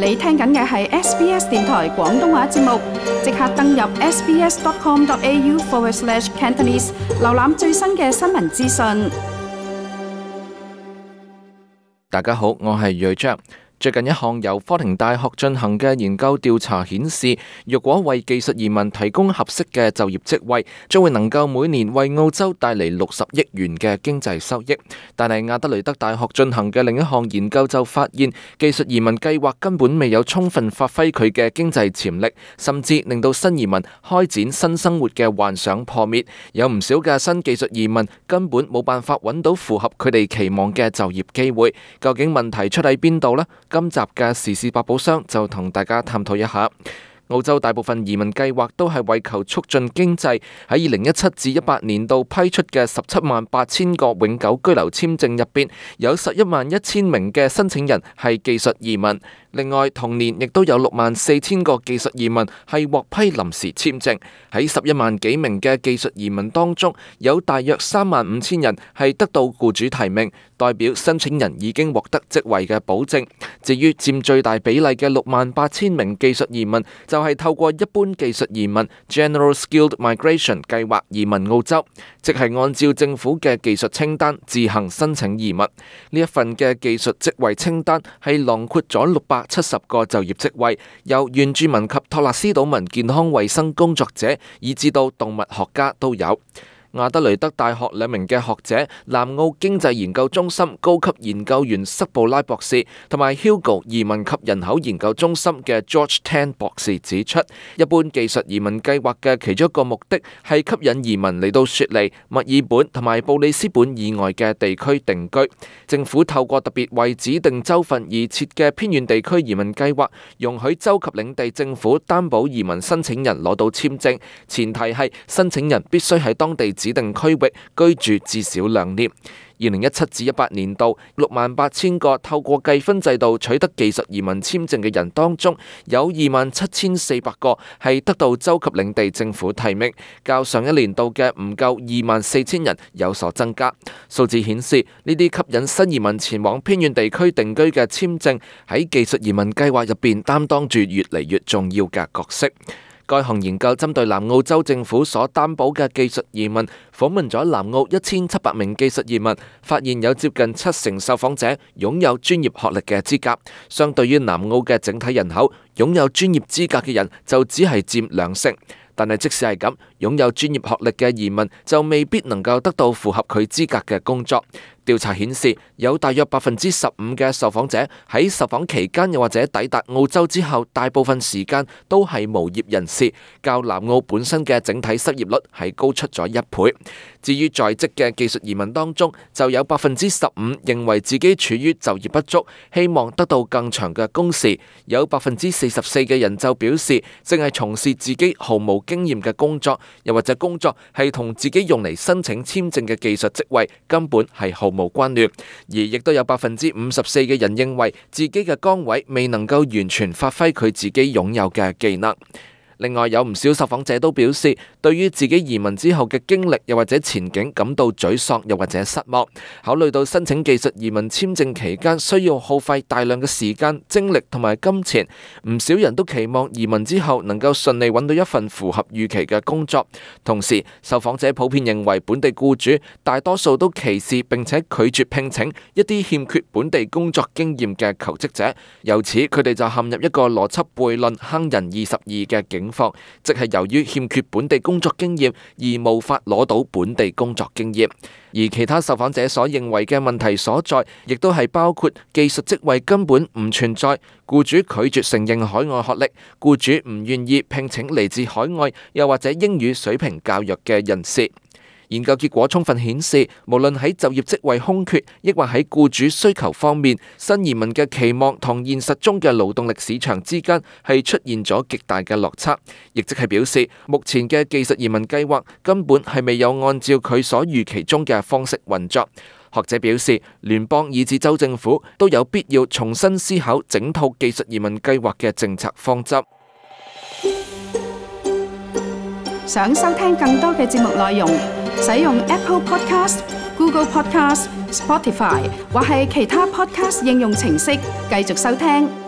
你聽緊嘅係 SBS 電台廣東話節目，即刻登入 sbs.com.au/Cantonese 瀏覽最新嘅新聞資訊。 大家好，我係瑞章。最近一項由科廷大學進行嘅研究調查顯示，若果為技術移民提供合適嘅就業職位，將會能夠每年為澳洲帶嚟60億元嘅經濟收益。但係亞德雷德大學進行嘅另一項研究就發現，技術移民計劃根本未有充分發揮佢嘅經濟潛力，甚至令到新移民開展新生活嘅幻想破滅。有唔少嘅新技術移民根本冇辦法揾到符合佢哋期望嘅就業機會。究竟問題出喺邊度呢？今集嘅時事百寶箱就同大家探討一下。澳洲大部分移民計劃都係為求促進經濟，喺2017至18年度批出嘅178000個永久居留簽證入邊，有111000名嘅申請人係技術移民。另外，同年亦都有64000個技術移民係獲批臨時簽證。喺11萬幾名嘅技術移民當中，有大約35000人係得到僱主提名，代表申請人已經獲得職位嘅保證。至於佔最大比例嘅68000名技術移民，就係透過一般技術移民 General Skilled Migration 計劃移民澳洲，即係按照政府嘅技術清單自行申請移民。呢一份嘅技術職位清單係囊括咗670個就業職位，由原住民及托勒斯島民健康衛生工作者，以至到動物學家都有。亞德雷德大學2名嘅學者，南澳經濟研究中心高級研究員塞布拉博士，同埋 Hugo 移民及人口研究中心嘅 George Tan 博士指出，一般技術移民計劃嘅其中一個目的係吸引移民嚟到雪梨、墨爾本同埋布里斯本以外嘅地區定居。政府透過特別為指定州份而設嘅偏遠地區移民計劃，容許州及領地政府擔保移民申請人攞到簽證，前提係申請人必須喺當地指定區域居住至少2年。2017至18年度68000個透過計分制度取得技術移民簽證嘅人當中，有27400個係得到州及領地政府提名，較上一年度嘅唔夠24000人有所增加。數字顯示，呢啲吸引新移民前往偏遠地區定居嘅簽證喺技術移民計劃入邊擔當住越嚟越重要嘅角色。該項研究針對南澳州政府所擔保嘅技術移民，訪問咗南澳1700名技術移民，發現有接近70%受訪者擁有專業學歷嘅資格。相對於南澳嘅整體人口，擁有專業資格嘅人就只係佔2%。但係即使係咁，擁有專業學歷嘅移民就未必能夠得到符合佢資格嘅工作。調查顯示，有大約15%嘅受訪者喺受訪期間又或者抵達澳洲之後，大部分時間都係無業人士，較南澳本身嘅整體失業率係高出咗1倍。至於在職嘅技術移民當中，就有15%認為自己處於就業不足，希望得到更長嘅工時。有44%嘅人就表示，正係從事自己毫無經驗嘅工作，又或者工作係同自己用嚟申請簽證嘅技術職位根本係毫無關聯。而亦都有54%嘅人認為自己嘅崗位未能夠完全發揮佢自己擁有嘅技能。另外，有唔少受訪者都表示，對於自己移民之後嘅經歷又或者前景感到沮喪又或者失望。考慮到申請技術移民簽證期間需要耗費大量嘅時間、精力同埋金錢，唔少人都期望移民之後能夠順利揾到一份符合預期嘅工作。同時，受訪者普遍認為本地僱主大多數都歧視並且拒絕聘請一啲欠缺本地工作經驗嘅求職者，由此佢哋就陷入一個邏輯悖論坑人22嘅境況，即係由於欠缺本地工作經驗而無法攞到本地工作經驗。而其他受訪者所認為嘅問題所在，亦都係包括技術職位根本唔存在，僱主拒絕承認海外學歷，僱主唔願意聘請嚟自海外又或者英語水平較弱嘅人士。研究結果充分顯示，無論喺就業職位空缺，抑或喺僱主需求方面，新移民嘅期望同現實中嘅勞動力市場之間係出現咗極大嘅落差，亦即係表示目前嘅技術移民計劃根本係未有按照佢所預期中嘅方式運作。學者表示，聯邦以至州政府都有必要重新思考整套技術移民計劃嘅政策方針。 想收聽更多嘅節目內容，使用 Apple Podcast、Google Podcast、Spotify 或係其他 Podcast 應用程式繼續收聽。